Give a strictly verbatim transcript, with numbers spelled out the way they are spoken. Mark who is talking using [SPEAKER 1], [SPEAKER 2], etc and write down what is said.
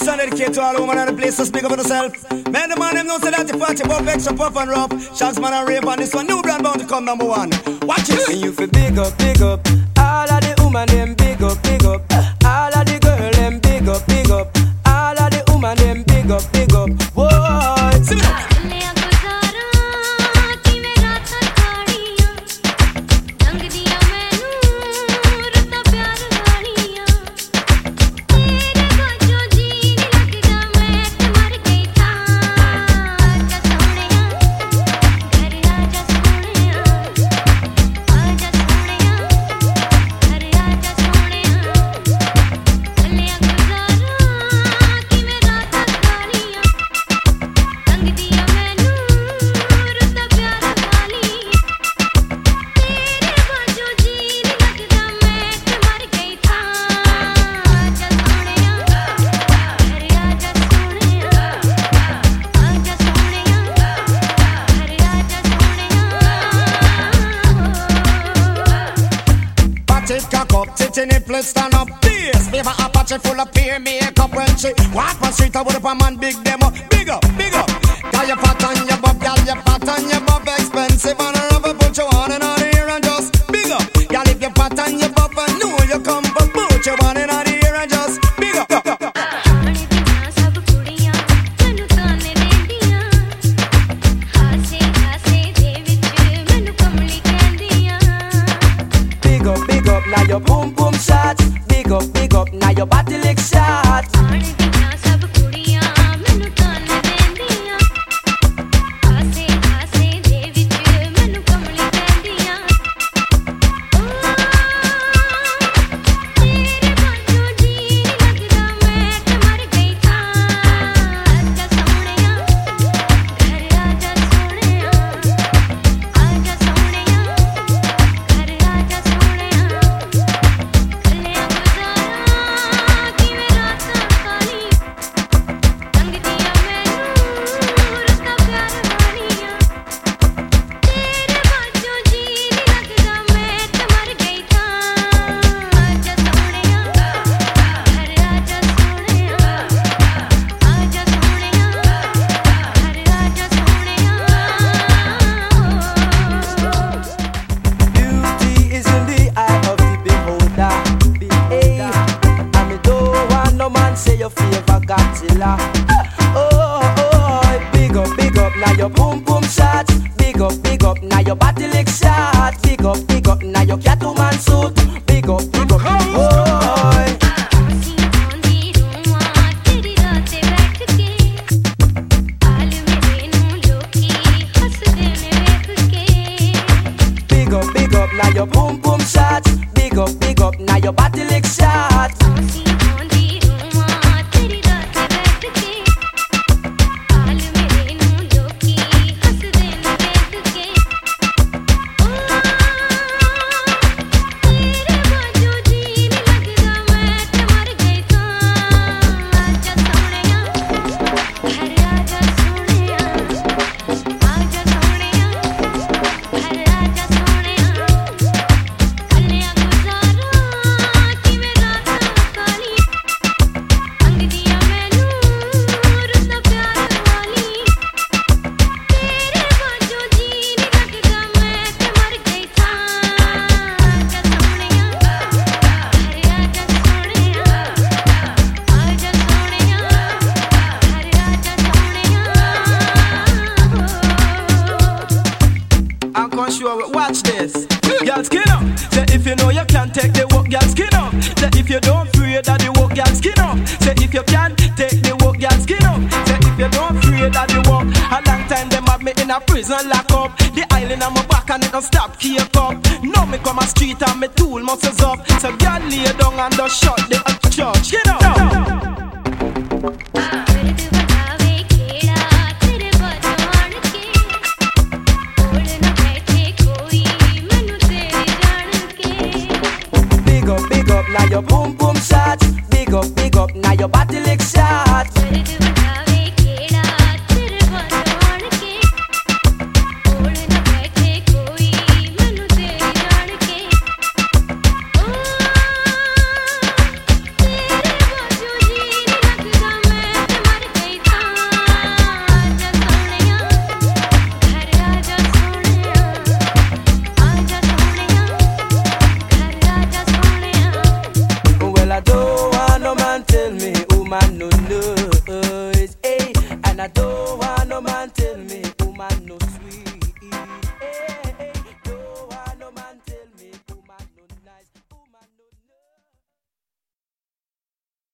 [SPEAKER 1] This one dedicate to all women in the place, so speak up for yourself. Man, the man them know say that you party above extra puff and rough. Shags man and rave on this one, new brand bound to come number one. Watch it.
[SPEAKER 2] And you feel big up, big up. All of the woman them big up, big up. All of the girl them big up, big up. All of the woman them big up, big up. Whoa. See me.
[SPEAKER 1] Stand up, bass, favor Apache full of peer makeup when she walk on street. I would up a man big demo, big up, big up. Girl, your fat and your bob, girl, your fat and your bob expensive and a rubber put you on and on here and just big up. Girl, if your fat and your bob and know you come, but put you on and on here and just big up.
[SPEAKER 2] Big up, big up, now your boom boom shot. Big up, big up, now your body lick shot. Watch this. Girl skin up. Say if you know you can take the work, girl skin up. Say if you don't fear that the work, girl skin up. Say if you can take the work, girl skin up. Say if you don't fear that the work. A long time them have me in a prison lock up. The island on my back and it don't stop keep up. Now me come a street and me tool muscles up. So girl lay down and just shut the church. Skin up.
[SPEAKER 3] Now your boom boom shot, big up, big up, now your body lick shot.